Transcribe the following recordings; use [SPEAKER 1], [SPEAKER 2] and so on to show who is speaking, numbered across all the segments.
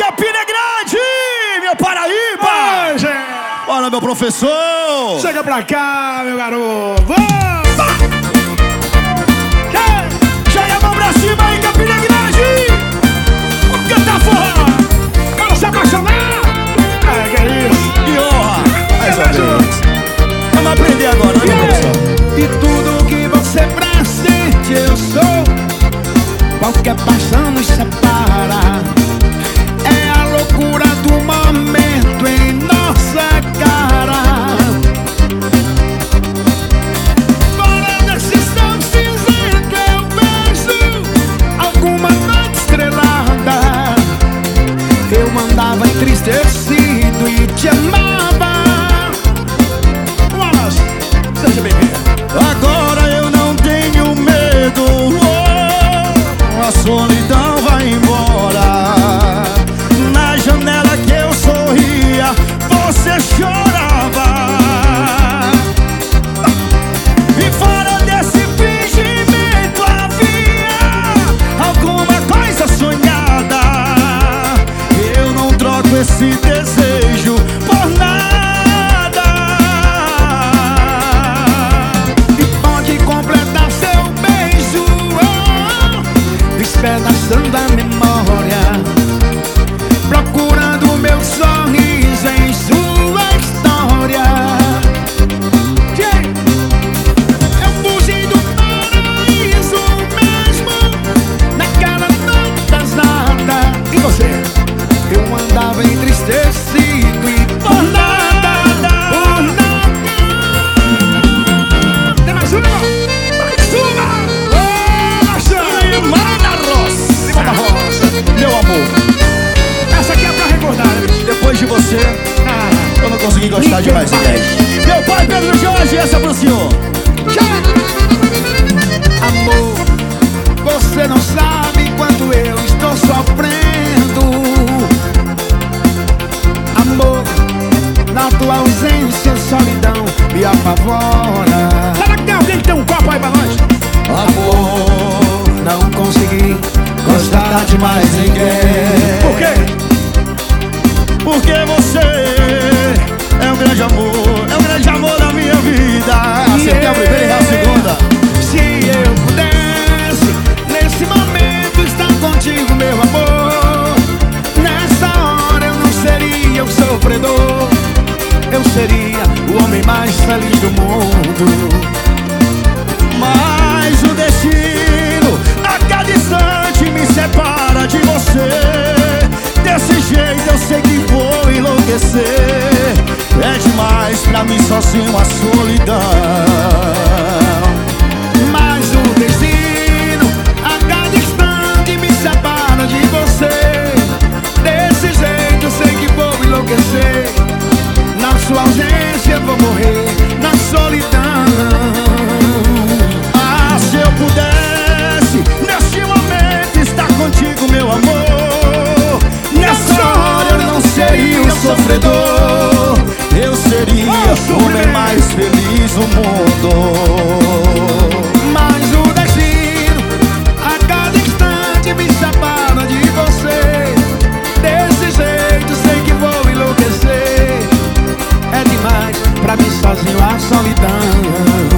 [SPEAKER 1] Campina Grande, meu Paraíba!
[SPEAKER 2] Oi, gente!
[SPEAKER 1] Olha, meu professor!
[SPEAKER 2] Chega pra cá, meu garoto!
[SPEAKER 1] Joga a mão pra cima aí, Campina Grande! Vamos cantar forró!
[SPEAKER 2] Vamos se apaixonar! É, que é isso?
[SPEAKER 1] Que honra! Mais uma vez! Vamos aprender agora, né, meu professor?
[SPEAKER 2] E tudo que você presente eu sou. Qualquer paixão nos separa. É a loucura do momento em nossa cara. Fora desse céu cinzento eu vejo alguma noite estrelada. Eu andava entristecido e te amava. Wallace, seja bem-vindo.
[SPEAKER 1] Agora eu não tenho medo, a solidão vai embora. Na janela que eu sorria, você chorava. E fora desse fingimento havia alguma coisa sonhada. Eu não troco esse desejo por nada.
[SPEAKER 2] E pode completar seu beijo, despedaçando a memória, procurando meu sorriso em sua história. Eu fugi do paraíso mesmo naquela noite pesada. E você? Eu andava entristecido e por nada, por nada. Tem mais uma? Mais uma!
[SPEAKER 1] Limão da roça, meu amor.
[SPEAKER 2] Essa aqui é pra recordar, né, bicho?
[SPEAKER 1] Depois de você, eu não consegui gostar de mais ninguém. Meu pai, Pedro Jorge, essa é pro senhor.
[SPEAKER 2] Amor, você não sabe quanto eu estou sofrendo. Amor, na tua ausência, solidão me apavora. Será que tem alguém que tem um copo aí pra nós? Amor, não consegui gostar de mais ninguém. Por quê?
[SPEAKER 1] Porque você é um grande amor da minha vida. Acertei a primeira e a segunda.
[SPEAKER 2] Se eu pudesse, nesse momento, estar contigo, meu amor, nessa hora eu não seria o sofredor. Eu seria o homem mais feliz do mundo.
[SPEAKER 1] Mas o destino a cada instante me separa de você. Desse jeito eu sei que vou enlouquecer. É demais pra mim sozinho a solidão.
[SPEAKER 2] Mas o destino a cada instante me separa de você. Desse jeito eu sei que vou enlouquecer. Na sua ausência eu vou morrer na solidão.
[SPEAKER 1] Ah, se eu pudesse neste momento estar contigo, meu amor, nessa hora eu não seria um sofredor. Eu seria o homem mais feliz do mundo.
[SPEAKER 2] Mas o destino a cada instante me separa de você. Desse jeito sei que vou enlouquecer. É demais pra mim sozinho a solidão.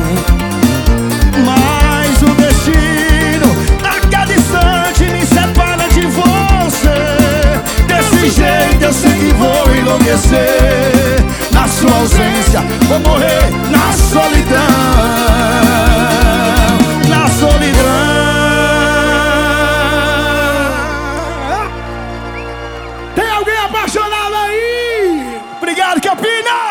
[SPEAKER 1] Mas o destino a cada instante me separa de você. Desse jeito eu sei que vou enlouquecer. Na sua ausência vou morrer na solidão. Na solidão.
[SPEAKER 2] Tem alguém apaixonado aí?
[SPEAKER 1] Obrigado, Campina!